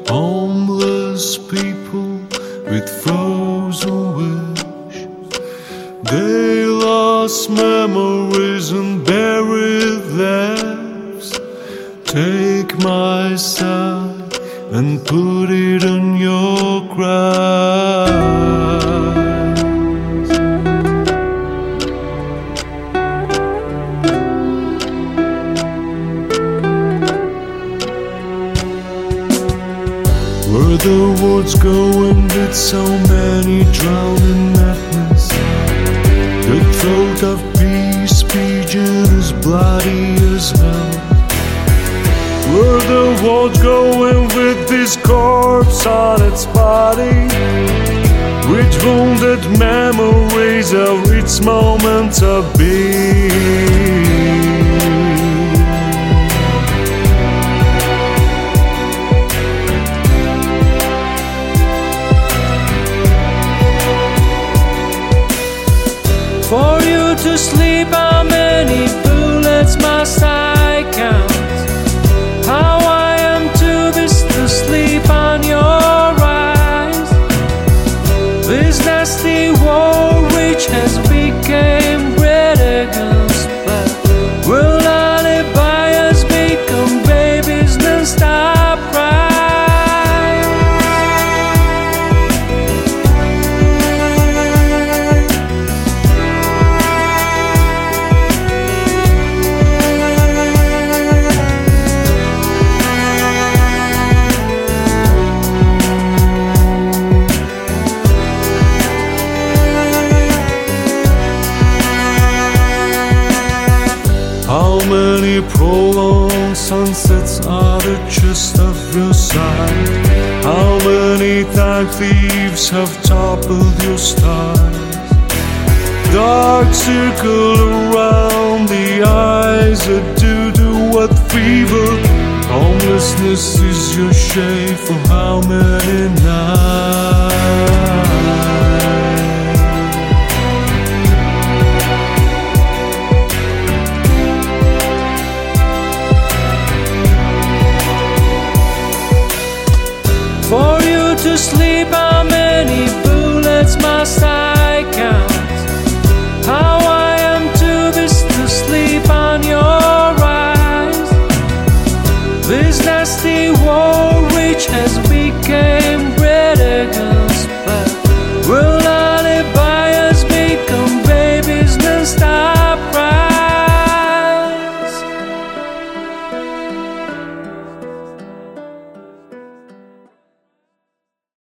Homeless people with frozen wish, they lost memories and buried theirs. Take my side and put it on your cries. Where the world's going with so many drowning madness, the throat of peace pigeon is bloody as hell. Where the world's going with this corpse on its body, with wounded memories of its moment of being. For you to sleep, how many bullets must I count? How I am too busy to sleep on your eyes. This nasty war which has become great against blood, will alibi us become babies then stop crying? How many prolonged sunsets are the chest of your side? How many time thieves have toppled your stars? Dark circle around the eyes that do what fever. Homelessness is your shade for how many nights? For you to sleep, how many bullets must I